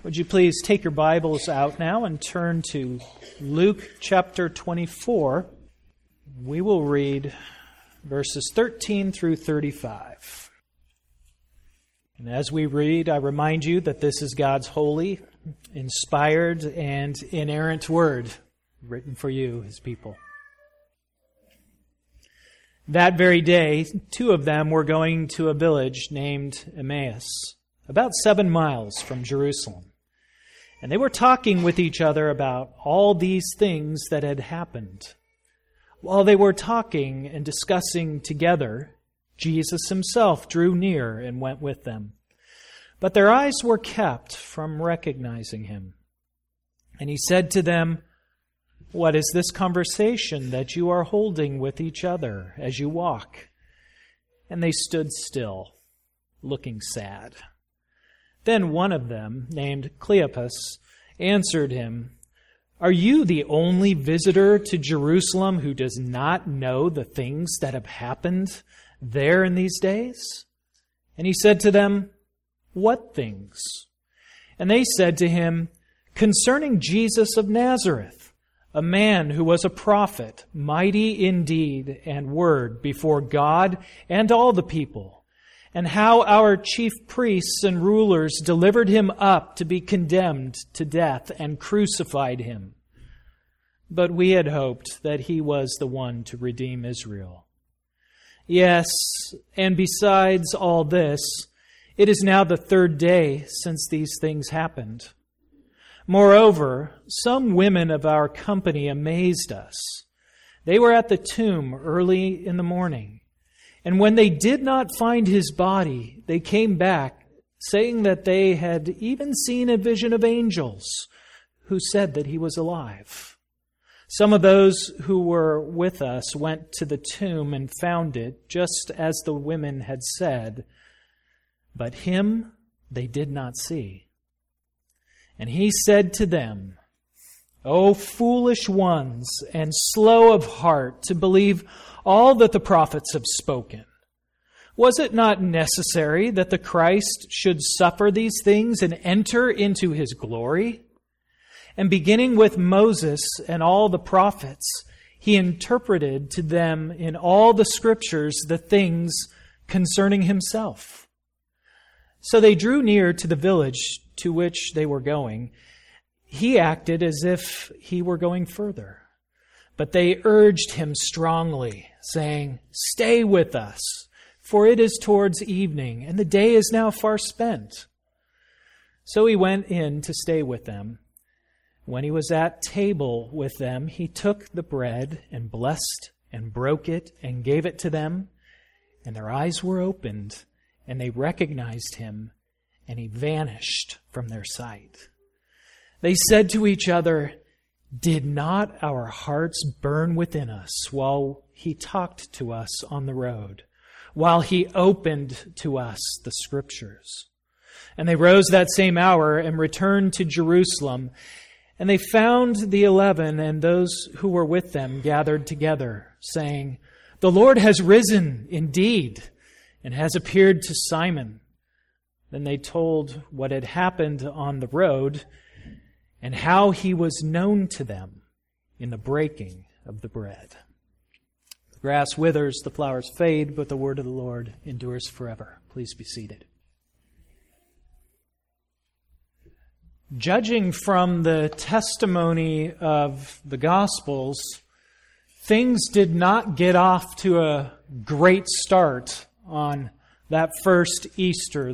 Would you please take your Bibles out now and turn to Luke chapter 24. We will read verses 13 through 35. And as we read, I remind you that this is God's holy, inspired, and inerrant word written for you, His people. That very day, two of them were going to a village named Emmaus, about 7 miles from Jerusalem. And they were talking with each other about all these things that had happened. While they were talking and discussing together, Jesus Himself drew near and went with them. But their eyes were kept from recognizing Him. And He said to them, "What is this conversation that you are holding with each other as you walk?" And they stood still, looking sad. Then one of them, named Cleopas, answered him, "Are you the only visitor to Jerusalem who does not know the things that have happened there in these days?" And he said to them, "What things?" And they said to him, "Concerning Jesus of Nazareth, a man who was a prophet, mighty in deed and word before God and all the people, and how our chief priests and rulers delivered Him up to be condemned to death and crucified Him. But we had hoped that He was the one to redeem Israel. Yes, and besides all this, it is now the 3rd day since these things happened. Moreover, some women of our company amazed us. They were at the tomb early in the morning, and when they did not find His body, they came back, saying that they had even seen a vision of angels who said that He was alive. Some of those who were with us went to the tomb and found it just as the women had said, but Him they did not see." And He said to them, "O foolish ones, and slow of heart to believe all that the prophets have spoken. Was it not necessary that the Christ should suffer these things and enter into His glory? And beginning with Moses and all the prophets, He interpreted to them in all the Scriptures the things concerning Himself." So they drew near to the village to which they were going. He acted as if He were going further, but they urged Him strongly, saying, "Stay with us, for it is towards evening, and the day is now far spent." So He went in to stay with them. When He was at table with them, He took the bread and blessed and broke it and gave it to them, and their eyes were opened, and they recognized Him, and He vanished from their sight. They said to each other, "Did not our hearts burn within us while He talked to us on the road, while He opened to us the Scriptures?" And they rose that same hour and returned to Jerusalem. And they found the 11 and those who were with them gathered together, saying, "The Lord has risen indeed, and has appeared to Simon." Then they told what had happened on the road, and how He was known to them in the breaking of the bread. The grass withers, the flowers fade, but the word of the Lord endures forever. Please be seated. Judging from the testimony of the Gospels, things did not get off to a great start on that first Easter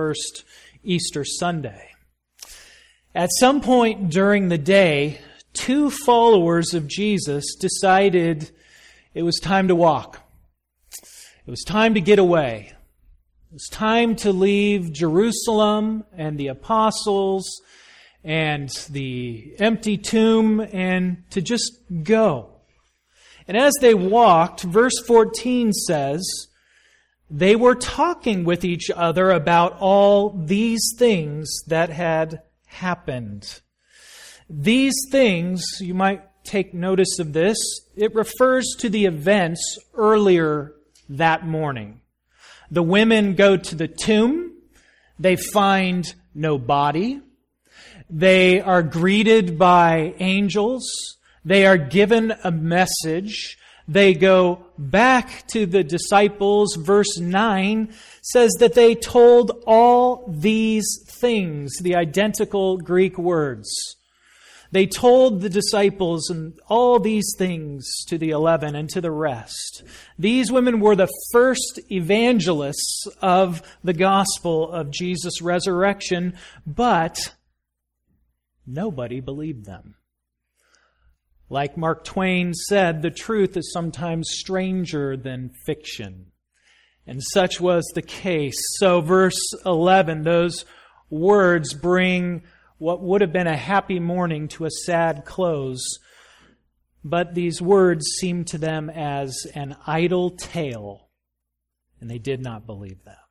Sunday. At some point during the day, 2 followers of Jesus decided it was time to walk. It was time to get away. It was time to leave Jerusalem and the apostles and the empty tomb and to just go. And as they walked, verse 14 says, they were talking with each other about all these things that had happened. These things, you might take notice of this, it refers to the events earlier that morning. The women go to the tomb. They find no body. They are greeted by angels. They are given a message. They go back to the disciples. Verse 9 says that they told all these things, the identical Greek words. They told the disciples and all these things to the 11 and to the rest. These women were the first evangelists of the gospel of Jesus' resurrection, but nobody believed them. Like Mark Twain said, the truth is sometimes stranger than fiction. And such was the case. So verse 11, those words bring what would have been a happy morning to a sad close. But these words seemed to them as an idle tale, and they did not believe them.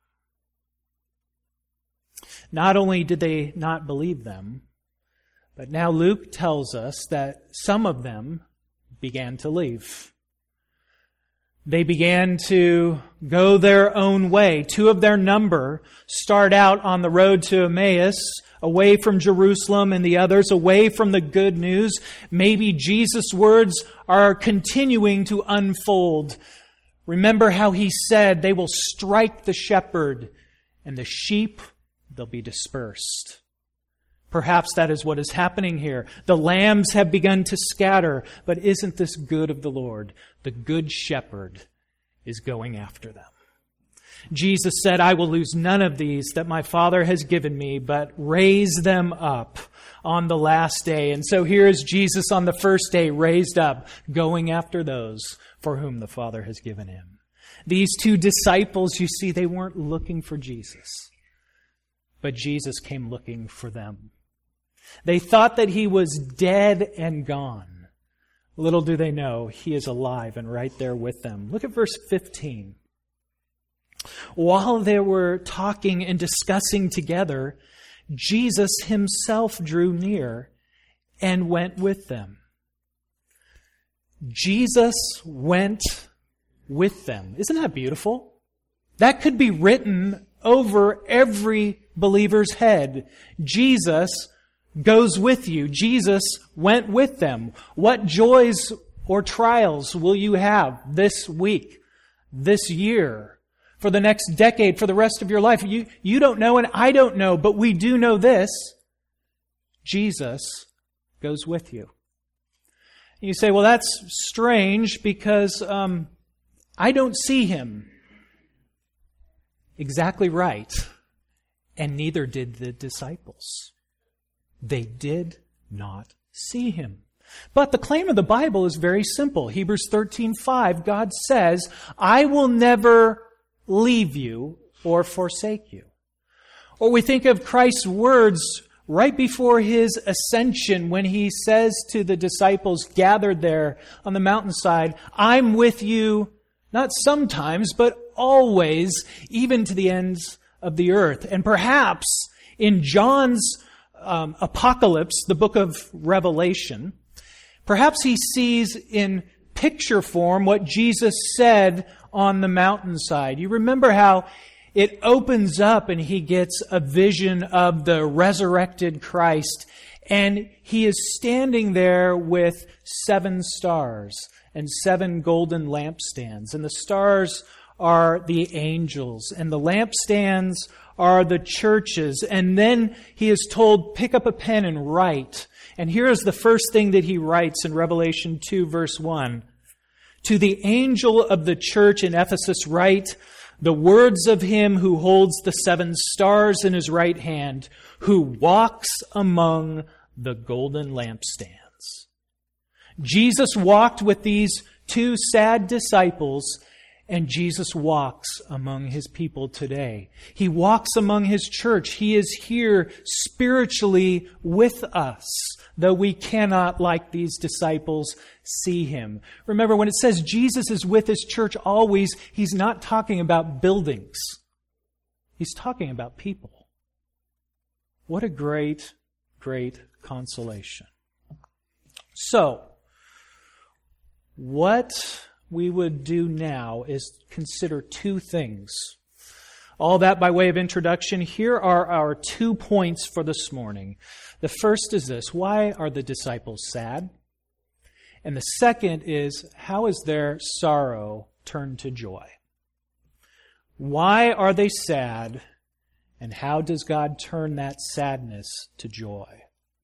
Not only did they not believe them, but now Luke tells us that some of them began to leave. They began to go their own way. 2 of their number start out on the road to Emmaus, away from Jerusalem, and the others away from the good news. Maybe Jesus' words are continuing to unfold. Remember how he said, they will strike the shepherd, and the sheep, they'll be dispersed. Perhaps that is what is happening here. The lambs have begun to scatter, but isn't this good of the Lord? The good shepherd is going after them. Jesus said, I will lose none of these that my Father has given me, but raise them up on the last day. And so here is Jesus on the first day raised up, going after those for whom the Father has given him. These 2 disciples, you see, they weren't looking for Jesus, but Jesus came looking for them. They thought that he was dead and gone. Little do they know, he is alive and right there with them. Look at verse 15. While they were talking and discussing together, Jesus himself drew near and went with them. Jesus went with them. Isn't that beautiful? That could be written over every believer's head. Jesus goes with you. Jesus went with them. What joys or trials will you have this week, this year, for the next decade, for the rest of your life? You don't know and I don't know, but we do know this. Jesus goes with you. You say, well, that's strange because I don't see him. Exactly right. And neither did the disciples. They did not see him. But the claim of the Bible is very simple. Hebrews 13:5, God says, I will never leave you or forsake you. Or we think of Christ's words right before his ascension when he says to the disciples gathered there on the mountainside, I'm with you, not sometimes, but always, even to the ends of the earth. And perhaps in John's Apocalypse, the book of Revelation, perhaps he sees in picture form what Jesus said on the mountainside. You remember how it opens up and he gets a vision of the resurrected Christ, and he is standing there with 7 stars and 7 golden lampstands. And the stars are the angels, and the lampstands are the churches. And then he is told, pick up a pen and write. And here is the first thing that he writes in Revelation 2, verse 1. To the angel of the church in Ephesus write, the words of him who holds the 7 stars in his right hand, who walks among the golden lampstands. Jesus walked with these 2 sad disciples, and Jesus walks among his people today. He walks among his church. He is here spiritually with us, though we cannot, like these disciples, see him. Remember, when it says Jesus is with his church always, he's not talking about buildings. He's talking about people. What a great, great consolation. So, what we would do now is consider 2 things. All that by way of introduction. Here are our 2 points for this morning. The first is this: why are the disciples sad? And the second is, how is their sorrow turned to joy? Why are they sad, and how does God turn that sadness to joy?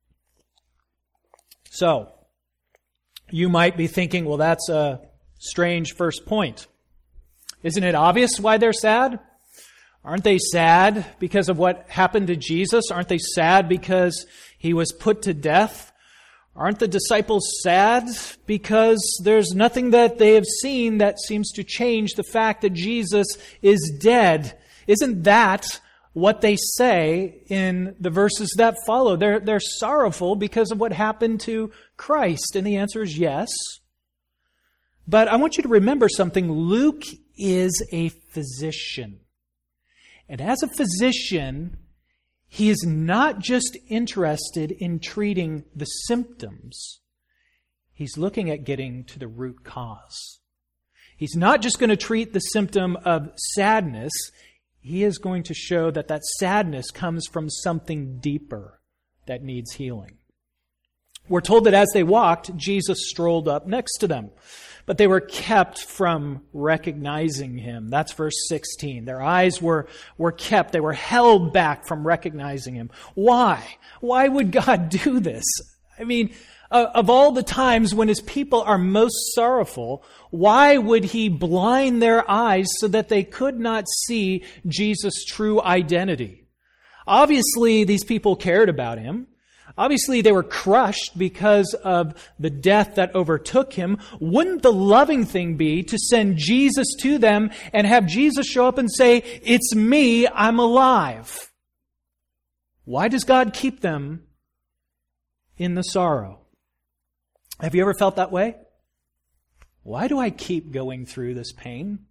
So, you might be thinking, well, that's a strange first point. Isn't it obvious why they're sad? Aren't they sad because of what happened to Jesus? Aren't they sad because he was put to death? Aren't the disciples sad because there's nothing that they have seen that seems to change the fact that Jesus is dead? Isn't that what they say in the verses that follow? They're sorrowful because of what happened to Christ. And the answer is yes. But I want you to remember something. Luke is a physician. And as a physician, he is not just interested in treating the symptoms. He's looking at getting to the root cause. He's not just going to treat the symptom of sadness. He is going to show that that sadness comes from something deeper that needs healing. We're told that as they walked, Jesus strolled up next to them. But they were kept from recognizing him. That's verse 16. Their eyes were kept. They were held back from recognizing him. Why? Why would God do this? I mean, of all the times when his people are most sorrowful, why would he blind their eyes so that they could not see Jesus' true identity? Obviously, these people cared about him. Obviously, they were crushed because of the death that overtook him. Wouldn't the loving thing be to send Jesus to them and have Jesus show up and say, "It's me, I'm alive"? Why does God keep them in the sorrow? Have you ever felt that way? Why do I keep going through this pain?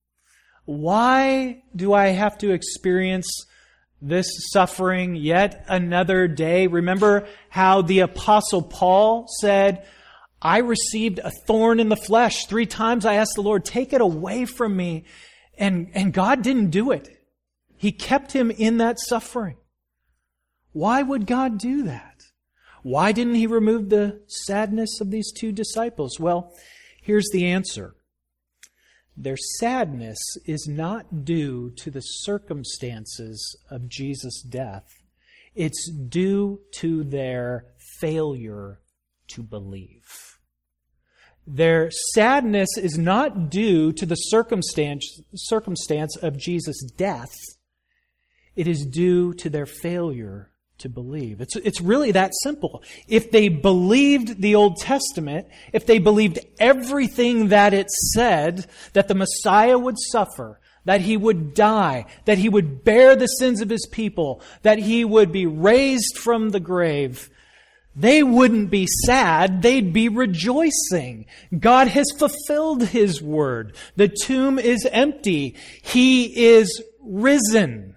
Why do I have to experience this suffering yet another day? Remember how the Apostle Paul said, I received a thorn in the flesh. 3 times I asked the Lord, take it away from me. And God didn't do it. He kept him in that suffering. Why would God do that? Why didn't he remove the sadness of these 2 disciples? Well, here's the answer. Their sadness is not due to the circumstances of Jesus' death. It's due to their failure to believe. Their sadness is not due to the circumstance of Jesus' death. It is due to their failure to believe. It's really that simple. If they believed the Old Testament, if they believed everything that it said, that the Messiah would suffer, that he would die, that he would bear the sins of his people, that he would be raised from the grave, they wouldn't be sad, they'd be rejoicing. God has fulfilled his word. The tomb is empty. He is risen.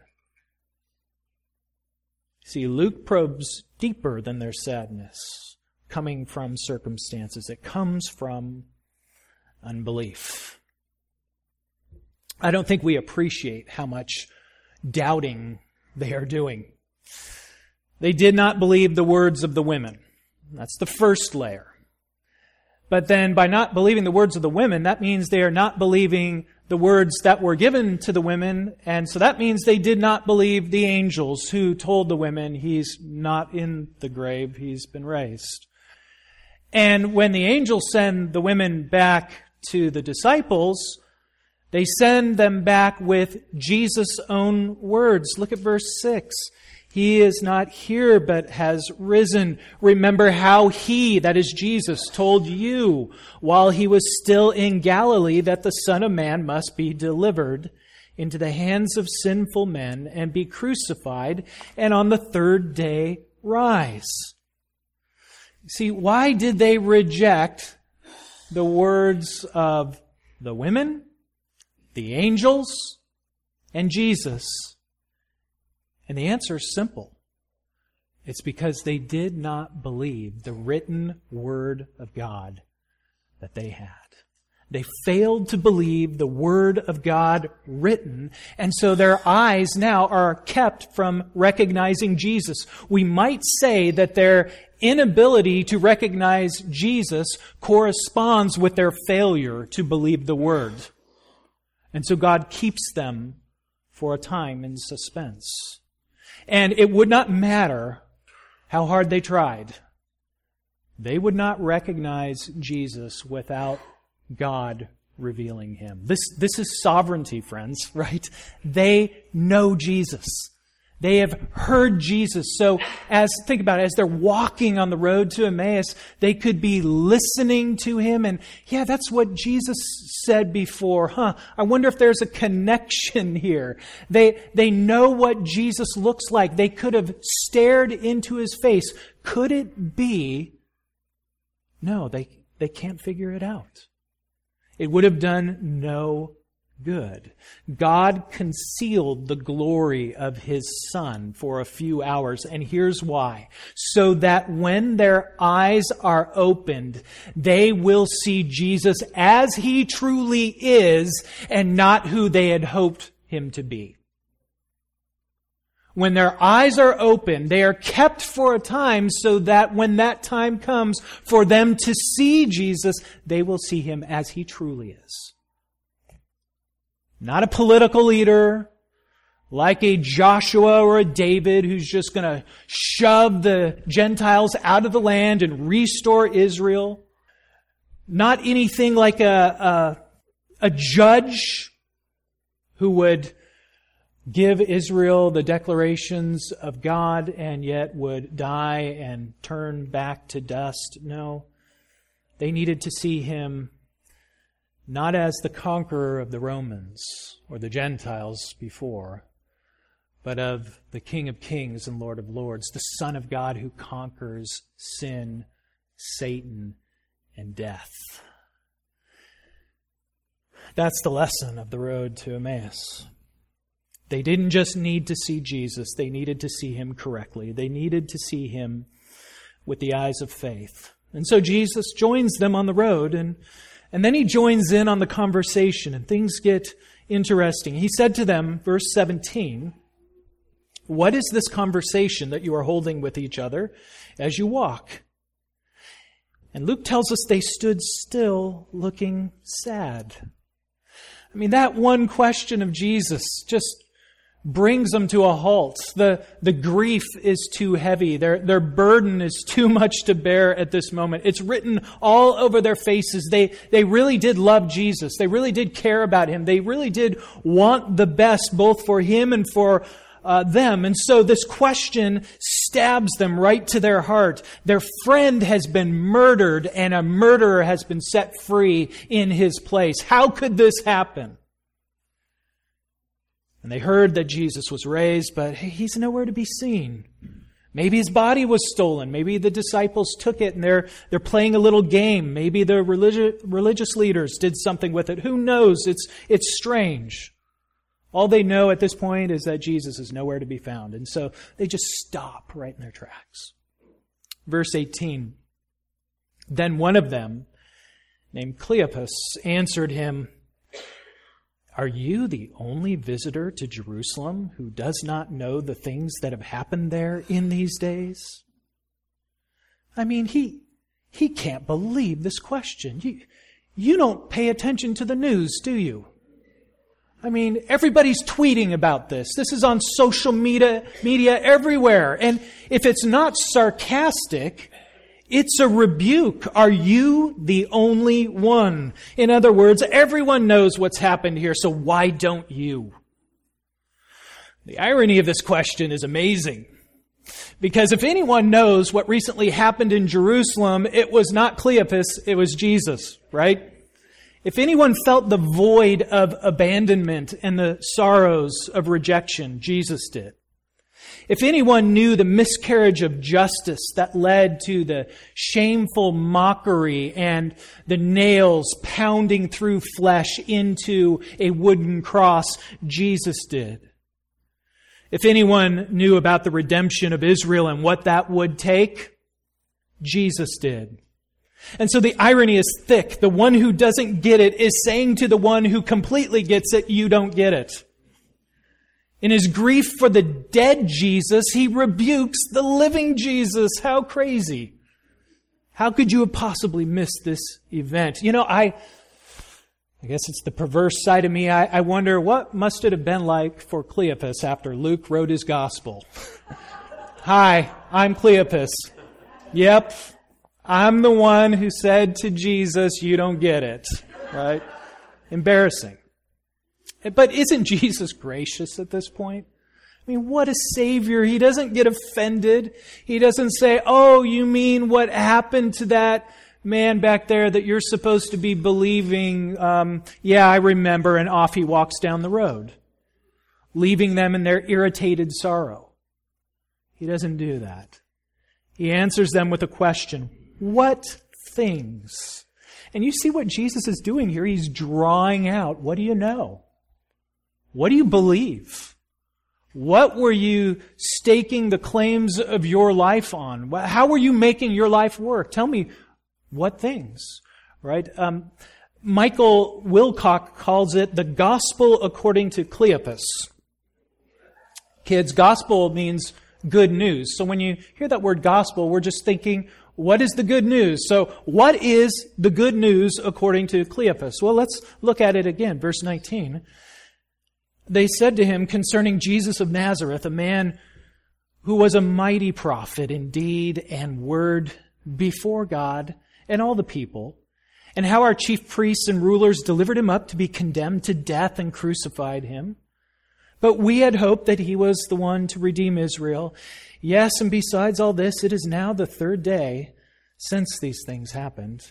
See, Luke probes deeper than their sadness, coming from circumstances. It comes from unbelief. I don't think we appreciate how much doubting they are doing. They did not believe the words of the women. That's the first layer. But then by not believing the words of the women, that means they are not believing the words that were given to the women. And so that means they did not believe the angels who told the women, he's not in the grave, he's been raised. And when the angels send the women back to the disciples, they send them back with Jesus' own words. Look at verse 6. He is not here, but has risen. Remember how he, that is Jesus, told you while he was still in Galilee that the Son of Man must be delivered into the hands of sinful men and be crucified, and on the 3rd day rise. See, why did they reject the words of the women, the angels, and Jesus? And the answer is simple. It's because they did not believe the written Word of God that they had. They failed to believe the Word of God written, and so their eyes now are kept from recognizing Jesus. We might say that their inability to recognize Jesus corresponds with their failure to believe the Word. And so God keeps them for a time in suspense. And it would not matter how hard they tried. They would not recognize Jesus without God revealing Him. This is sovereignty, friends, right? They know Jesus. They have heard Jesus. So think about it, as they're walking on the road to Emmaus, they could be listening to Him and, yeah, that's what Jesus said before. I wonder if there's a connection here. They know what Jesus looks like. They could have stared into His face. Could it be? No, they can't figure it out. It would have done no good. God concealed the glory of His Son for a few hours, and here's why. So that when their eyes are opened, they will see Jesus as He truly is and not who they had hoped Him to be. When their eyes are open, they are kept for a time so that when that time comes for them to see Jesus, they will see Him as He truly is. Not a political leader, like a Joshua or a David who's just going to shove the Gentiles out of the land and restore Israel. Not anything like a judge who would give Israel the declarations of God and yet would die and turn back to dust. No, they needed to see Him not as the conqueror of the Romans or the Gentiles before, but of the King of Kings and Lord of Lords, the Son of God who conquers sin, Satan, and death. That's the lesson of the road to Emmaus. They didn't just need to see Jesus, they needed to see Him correctly. They needed to see Him with the eyes of faith. And so Jesus joins them on the road, and then He joins in on the conversation, and things get interesting. He said to them, verse 17, "What is this conversation that you are holding with each other as you walk?" And Luke tells us they stood still, looking sad. I mean, that one question of Jesus just brings them to a halt. The grief is too heavy. Their burden is too much to bear at this moment. It's written all over their faces. They really did love Jesus. They really did care about Him. They really did want the best both for Him and for them. And so this question stabs them right to their heart. Their friend has been murdered and a murderer has been set free in his place. How could this happen? And they heard that Jesus was raised, but He's nowhere to be seen. Maybe His body was stolen. Maybe the disciples took it and they're playing a little game. Maybe the religious leaders did something with it. Who knows? It's strange. All they know at this point is that Jesus is nowhere to be found. And so they just stop right in their tracks. Verse 18. Then one of them, named Cleopas, answered Him, "Are you the only visitor to Jerusalem who does not know the things that have happened there in these days?" I mean, he can't believe this question. You don't pay attention to the news, do you? I mean, everybody's tweeting about this. This is on social media everywhere. And if it's not sarcastic, it's a rebuke. Are you the only one? In other words, everyone knows what's happened here, so why don't you? The irony of this question is amazing. Because if anyone knows what recently happened in Jerusalem, it was not Cleopas, it was Jesus, right? If anyone felt the void of abandonment and the sorrows of rejection, Jesus did. If anyone knew the miscarriage of justice that led to the shameful mockery and the nails pounding through flesh into a wooden cross, Jesus did. If anyone knew about the redemption of Israel and what that would take, Jesus did. And so the irony is thick. The one who doesn't get it is saying to the one who completely gets it, you don't get it. In his grief for the dead Jesus, he rebukes the living Jesus. How crazy. How could you have possibly missed this event? You know, I guess it's the perverse side of me. I wonder what must it have been like for Cleopas after Luke wrote his gospel. Hi, I'm Cleopas. Yep, I'm the one who said to Jesus, you don't get it. Right? Embarrassing. But isn't Jesus gracious at this point? I mean, what a Savior. He doesn't get offended. He doesn't say, oh, you mean what happened to that man back there that you're supposed to be believing? Yeah, I remember. And off he walks down the road, leaving them in their irritated sorrow. He doesn't do that. He answers them with a question. What things? And you see what Jesus is doing here. He's drawing out, what do you know? What do you believe? What were you staking the claims of your life on? How were you making your life work? Tell me what things, right? Michael Wilcock calls it the gospel according to Cleopas. Kids, gospel means good news. So when you hear that word gospel, we're just thinking, what is the good news? So what is the good news according to Cleopas? Well, let's look at it again. Verse 19. They said to him concerning Jesus of Nazareth, a man who was a mighty prophet in deed and word before God and all the people, and how our chief priests and rulers delivered him up to be condemned to death and crucified him. But we had hoped that he was the one to redeem Israel. Yes, and besides all this, it is now the third day since these things happened.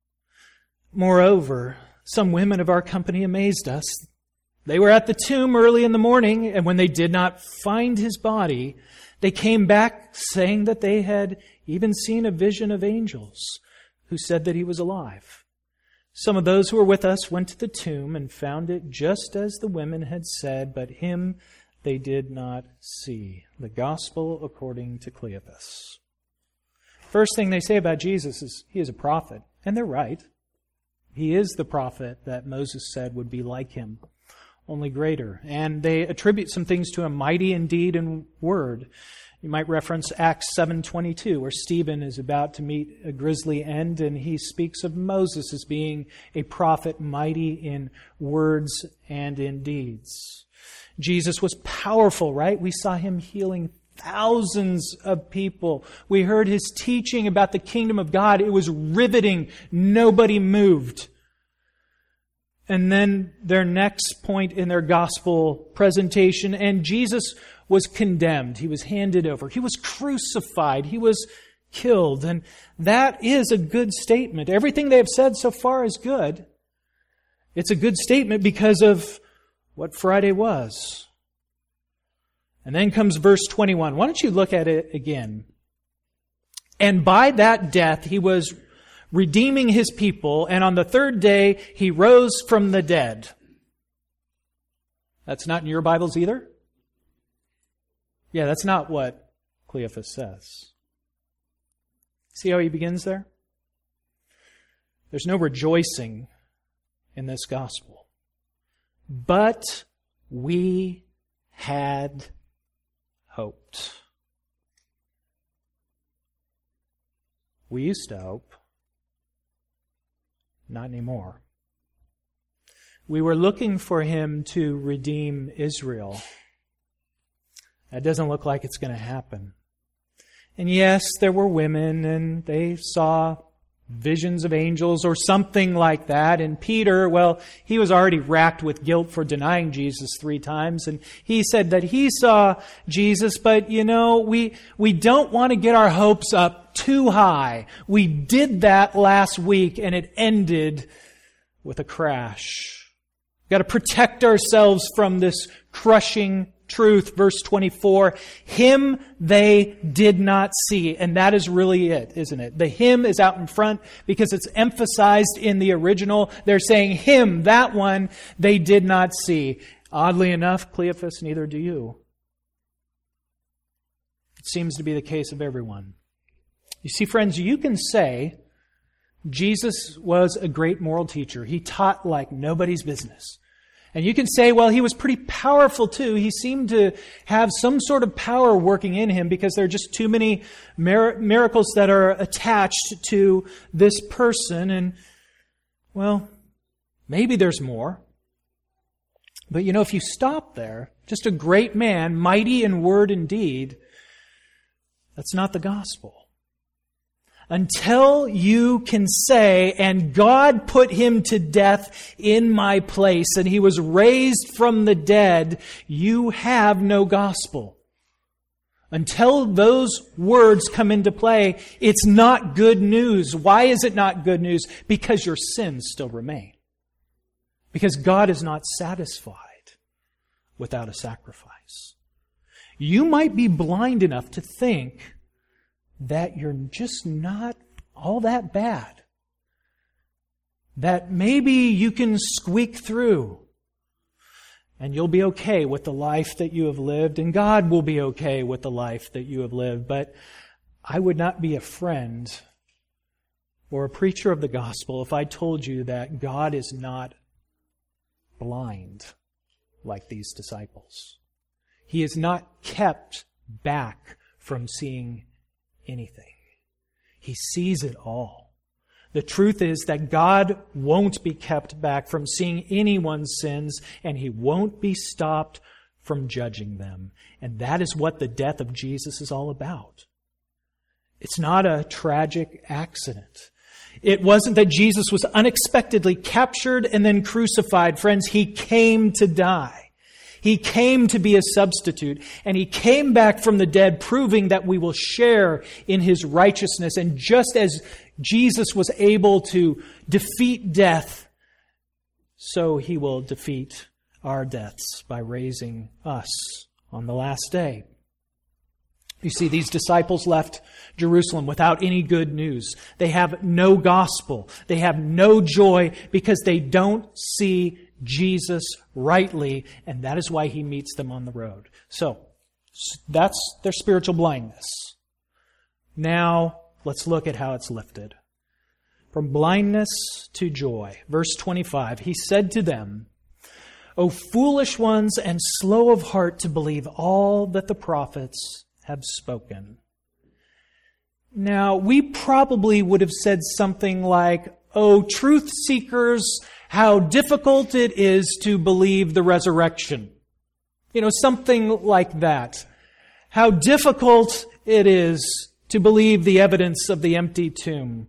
Moreover, some women of our company amazed us. They were at the tomb early in the morning, and when they did not find his body, they came back saying that they had even seen a vision of angels who said that he was alive. Some of those who were with us went to the tomb and found it just as the women had said, but him they did not see. The gospel according to Cleopas. First thing they say about Jesus is he is a prophet, and they're right. He is the prophet that Moses said would be like him, only greater. And they attribute some things to him, mighty in deed and word. You might reference Acts 7:22, where Stephen is about to meet a grisly end, and he speaks of Moses as being a prophet mighty in words and in deeds. Jesus was powerful, right? We saw him healing thousands of people. We heard his teaching about the kingdom of God. It was riveting. Nobody moved. And then their next point in their gospel presentation, and Jesus was condemned. He was handed over. He was crucified. He was killed. And that is a good statement. Everything they have said so far is good. It's a good statement because of what Friday was. And then comes verse 21. Why don't you look at it again? And by that death he was redeeming his people, and on the third day he rose from the dead. That's not in your Bibles either? Yeah, that's not what Cleopas says. See how he begins there? There's no rejoicing in this gospel. But we had hoped. We used to hope. Not anymore. We were looking for him to redeem Israel. That doesn't look like it's going to happen. And yes, there were women, and they saw visions of angels or something like that. And Peter, well, he was already racked with guilt for denying Jesus 3 times. And he said that he saw Jesus, but we don't want to get our hopes up too high. We did that last week and it ended with a crash. We've got to protect ourselves from this crushing truth. Verse 24, him they did not see. And that is really it, isn't it? The him is out in front because it's emphasized in the original. They're saying him, that one, they did not see. Oddly enough, Cleopas, neither do you. It seems to be the case of everyone. You see, friends, you can say Jesus was a great moral teacher. He taught like nobody's business. And you can say, well, he was pretty powerful too. He seemed to have some sort of power working in him because there are just too many miracles that are attached to this person. And, well, maybe there's more. But if you stop there, just a great man, mighty in word and deed, that's not the gospel. Until you can say, and God put him to death in my place, and he was raised from the dead, you have no gospel. Until those words come into play, it's not good news. Why is it not good news? Because your sins still remain. Because God is not satisfied without a sacrifice. You might be blind enough to think that you're just not all that bad. That maybe you can squeak through and you'll be okay with the life that you have lived, and God will be okay with the life that you have lived. But I would not be a friend or a preacher of the gospel if I told you that God is not blind like these disciples. He is not kept back from seeing anything. He sees it all. The truth is that God won't be kept back from seeing anyone's sins, and He won't be stopped from judging them. And that is what the death of Jesus is all about. It's not a tragic accident. It wasn't that Jesus was unexpectedly captured and then crucified. Friends, He came to die. He came to be a substitute, and He came back from the dead, proving that we will share in His righteousness. And just as Jesus was able to defeat death, so He will defeat our deaths by raising us on the last day. You see, these disciples left Jerusalem without any good news. They have no gospel. They have no joy because they don't see Jesus rightly, and that is why He meets them on the road. So, that's their spiritual blindness. Now, let's look at how it's lifted. From blindness to joy. Verse 25, He said to them, O foolish ones and slow of heart to believe all that the prophets have spoken. Now, we probably would have said something like, O truth seekers, how difficult it is to believe the resurrection. Something like that. How difficult it is to believe the evidence of the empty tomb.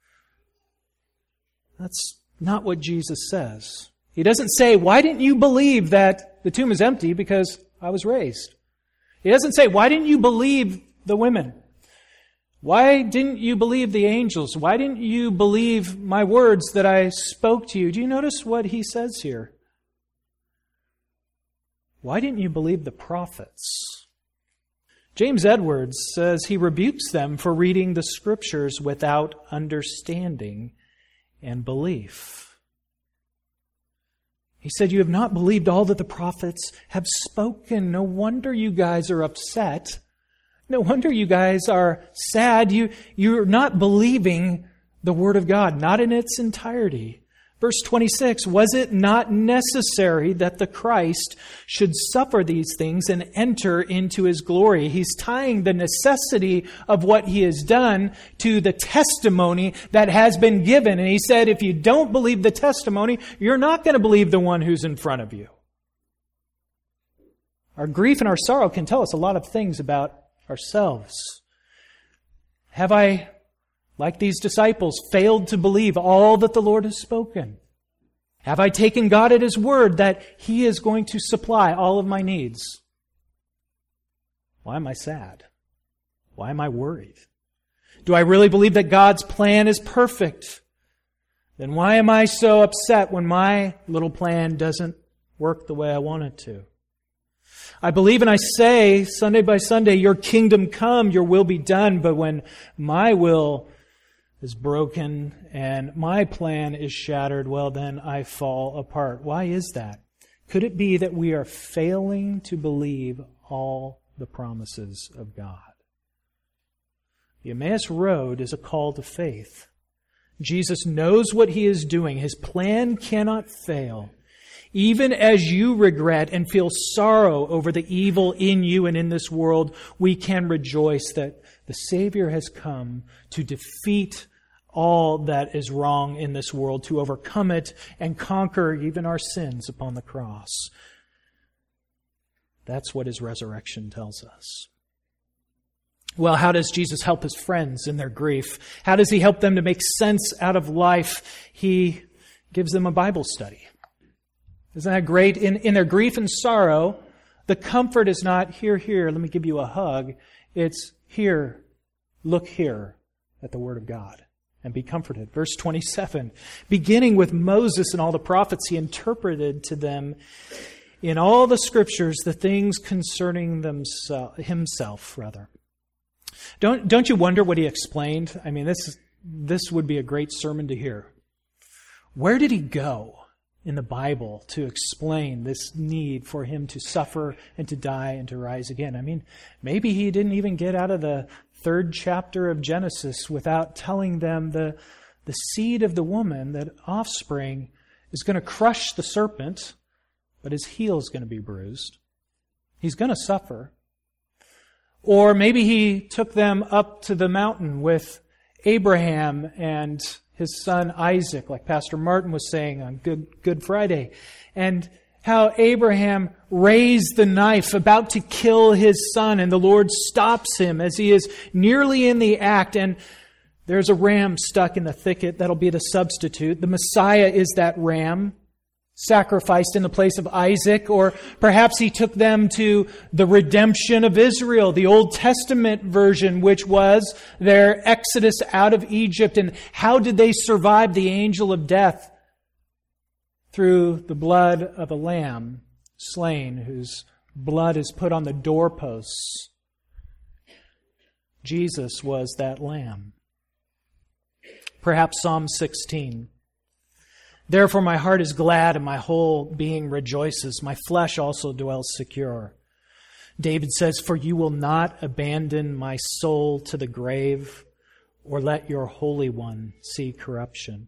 That's not what Jesus says. He doesn't say, why didn't you believe that the tomb is empty? Because I was raised. He doesn't say, why didn't you believe the women? Why didn't you believe the angels? Why didn't you believe my words that I spoke to you? Do you notice what He says here? Why didn't you believe the prophets? James Edwards says he rebukes them for reading the Scriptures without understanding and belief. He said, you have not believed all that the prophets have spoken. No wonder you guys are upset. No wonder you guys are sad. You're not believing the Word of God, not in its entirety. Verse 26, was it not necessary that the Christ should suffer these things and enter into His glory? He's tying the necessity of what He has done to the testimony that has been given. And He said, if you don't believe the testimony, you're not going to believe the one who's in front of you. Our grief and our sorrow can tell us a lot of things about ourselves. Have I, like these disciples, failed to believe all that the Lord has spoken? Have I taken God at His word that He is going to supply all of my needs? Why am I sad? Why am I worried? Do I really believe that God's plan is perfect? Then why am I so upset when my little plan doesn't work the way I want it to? I believe and I say, Sunday by Sunday, your kingdom come, your will be done. But when my will is broken and my plan is shattered, well, then I fall apart. Why is that? Could it be that we are failing to believe all the promises of God? The Emmaus Road is a call to faith. Jesus knows what He is doing. His plan cannot fail. Even as you regret and feel sorrow over the evil in you and in this world, we can rejoice that the Savior has come to defeat all that is wrong in this world, to overcome it and conquer even our sins upon the cross. That's what His resurrection tells us. Well, how does Jesus help His friends in their grief? How does He help them to make sense out of life? He gives them a Bible study. Isn't that great? In their grief and sorrow, the comfort is not, here, let me give you a hug. It's, here, look here at the Word of God and be comforted. Verse 27, beginning with Moses and all the prophets, He interpreted to them in all the Scriptures the things concerning Himself. Don't you wonder what He explained? I mean, this would be a great sermon to hear. Where did He go in the Bible to explain this need for Him to suffer and to die and to rise again? I mean, maybe He didn't even get out of the 3rd chapter of Genesis without telling them the seed of the woman, that offspring, is going to crush the serpent, but his heel is going to be bruised. He's going to suffer. Or maybe He took them up to the mountain with Abraham and his son Isaac, like Pastor Martin was saying on Good Friday, and how Abraham raised the knife about to kill his son, and the Lord stops him as he is nearly in the act, and there's a ram stuck in the thicket that'll be the substitute. The Messiah is that ram, sacrificed in the place of Isaac. Or perhaps He took them to the redemption of Israel, the Old Testament version, which was their exodus out of Egypt. And how did they survive the angel of death? Through the blood of a lamb slain, whose blood is put on the doorposts. Jesus was that lamb. Perhaps Psalm 16. Therefore my heart is glad and my whole being rejoices. My flesh also dwells secure. David says, for you will not abandon my soul to the grave or let your Holy One see corruption.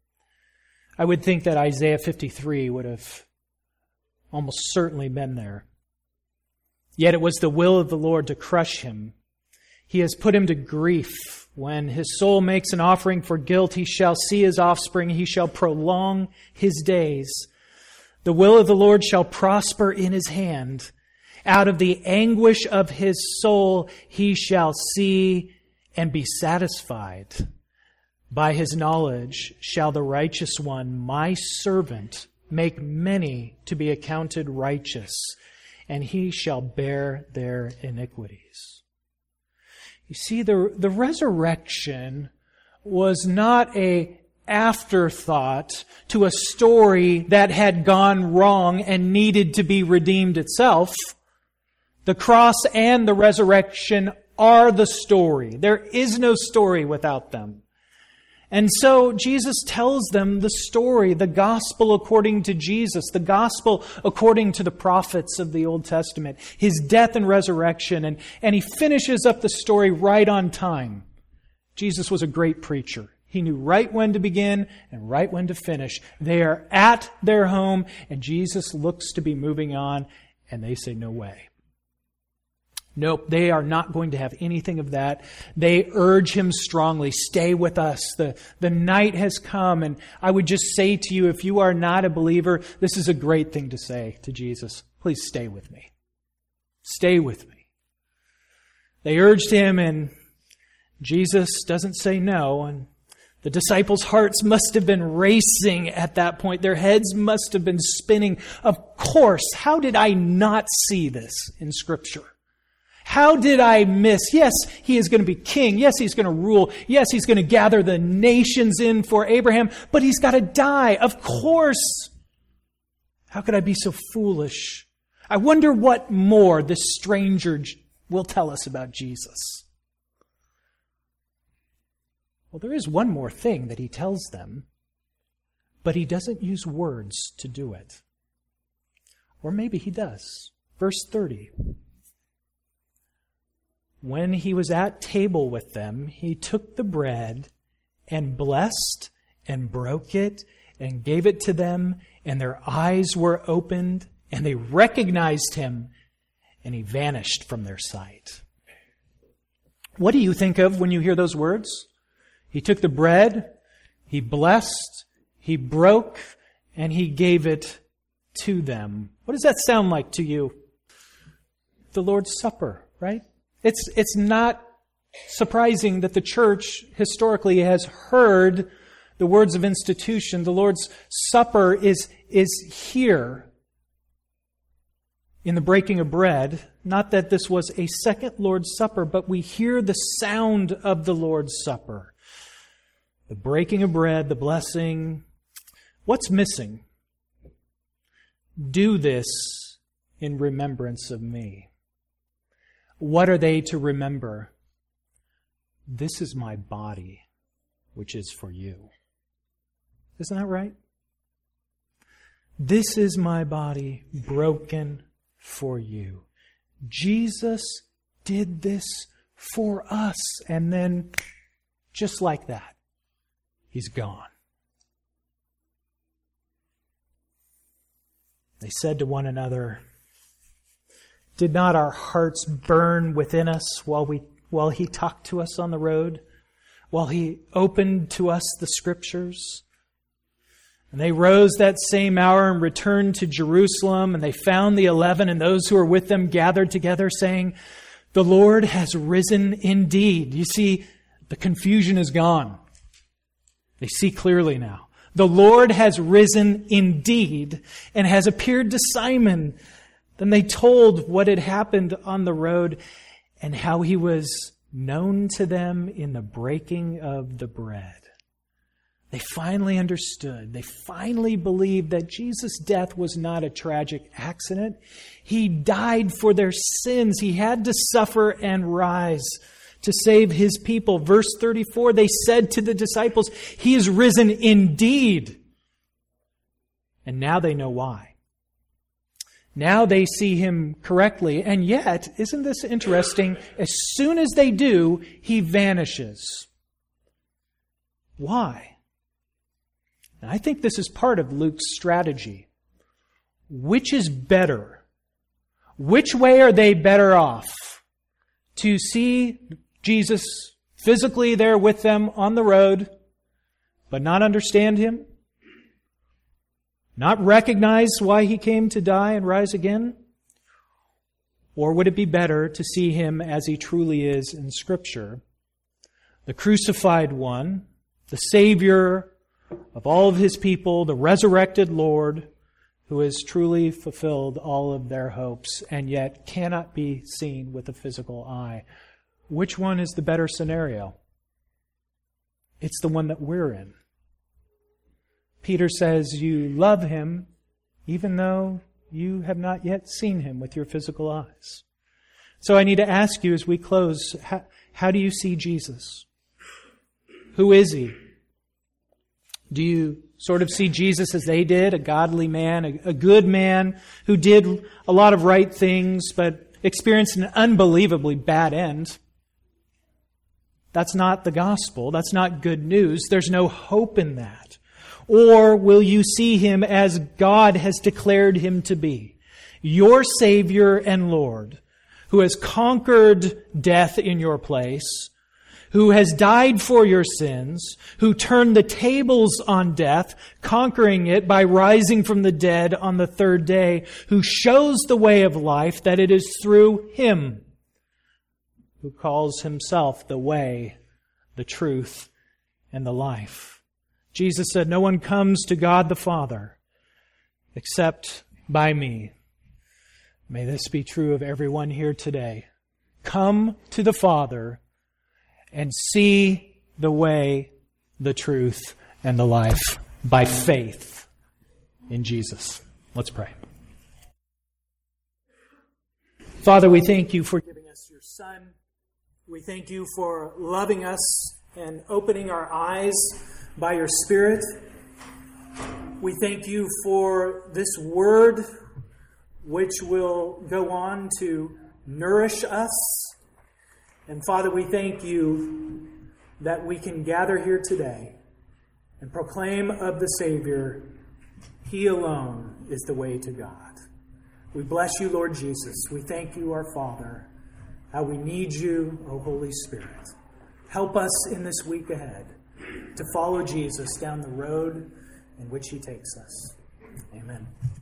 I would think that Isaiah 53 would have almost certainly been there. Yet it was the will of the Lord to crush Him. He has put Him to grief. When His soul makes an offering for guilt, He shall see His offspring. He shall prolong His days. The will of the Lord shall prosper in His hand. Out of the anguish of His soul, He shall see and be satisfied. By His knowledge shall the righteous one, my servant, make many to be accounted righteous, and He shall bear their iniquities. You see, the resurrection was not an afterthought to a story that had gone wrong and needed to be redeemed itself. The cross and the resurrection are the story. There is no story without them. And so Jesus tells them the story, the gospel according to Jesus, the gospel according to the prophets of the Old Testament, His death and resurrection, and He finishes up the story right on time. Jesus was a great preacher. He knew right when to begin and right when to finish. They are at their home, and Jesus looks to be moving on, and they say, no way. Nope, they are not going to have anything of that. They urge Him strongly, stay with us. The night has come. And I would just say to you, if you are not a believer, this is a great thing to say to Jesus. Please stay with me. Stay with me. They urged Him, and Jesus doesn't say no. And the disciples' hearts must have been racing at that point. Their heads must have been spinning. Of course, how did I not see this in Scripture? How did I miss? Yes, He is going to be king. Yes, He's going to rule. Yes, He's going to gather the nations in for Abraham, but He's got to die. Of course. How could I be so foolish? I wonder what more this stranger will tell us about Jesus. Well, there is one more thing that He tells them, but He doesn't use words to do it. Or maybe He does. Verse 30. When He was at table with them, He took the bread and blessed and broke it and gave it to them, and their eyes were opened, and they recognized him, and he vanished from their sight. What do you think of when you hear those words? He took the bread, he blessed, he broke, and he gave it to them. What does that sound like to you? The Lord's Supper, right? It's not surprising that the church historically has heard the words of institution. The Lord's Supper is here in the breaking of bread. Not that this was a second Lord's Supper, but we hear the sound of the Lord's Supper. The breaking of bread, the blessing. What's missing? Do this in remembrance of me. What are they to remember? This is my body, which is for you. Isn't that right? This is my body broken for you. Jesus did this for us, and then just like that, he's gone. They said to one another, did not our hearts burn within us while he talked to us on the road, while he opened to us the Scriptures? And they rose that same hour and returned to Jerusalem, and they found the 11 and those who were with them gathered together, saying, the Lord has risen indeed. You see, the confusion is gone. They see clearly now. The Lord has risen indeed and has appeared to Simon. Then they told what had happened on the road and how he was known to them in the breaking of the bread. They finally understood. They finally believed that Jesus' death was not a tragic accident. He died for their sins. He had to suffer and rise to save his people. Verse 34, they said to the disciples, he is risen indeed. And now they know why. Now they see him correctly. And yet, isn't this interesting? As soon as they do, he vanishes. Why? And I think this is part of Luke's strategy. Which is better? Which way are they better off? To see Jesus physically there with them on the road, but not understand him? Not recognize why he came to die and rise again? Or would it be better to see him as he truly is in Scripture? The crucified one, the Savior of all of his people, the resurrected Lord, who has truly fulfilled all of their hopes and yet cannot be seen with a physical eye. Which one is the better scenario? It's the one that we're in. Peter says you love him even though you have not yet seen him with your physical eyes. So I need to ask you as we close, how do you see Jesus? Who is he? Do you sort of see Jesus as they did, a godly man, a good man who did a lot of right things but experienced an unbelievably bad end? That's not the gospel. That's not good news. There's no hope in that. Or will you see him as God has declared him to be? Your Savior and Lord, who has conquered death in your place, who has died for your sins, who turned the tables on death, conquering it by rising from the dead on the third day, who shows the way of life, that it is through him, who calls himself the way, the truth, and the life. Jesus said, no one comes to God the Father except by me. May this be true of everyone here today. Come to the Father and see the way, the truth, and the life by faith in Jesus. Let's pray. Father, we thank you for giving us your Son. We thank you for loving us and opening our eyes by your Spirit. We thank you for this word which will go on to nourish us. And Father, we thank you that we can gather here today and proclaim of the Savior, He alone is the way to God. We bless you, Lord Jesus. We thank you, our Father, how we need you, O Holy Spirit. Help us in this week ahead to follow Jesus down the road in which he takes us. Amen.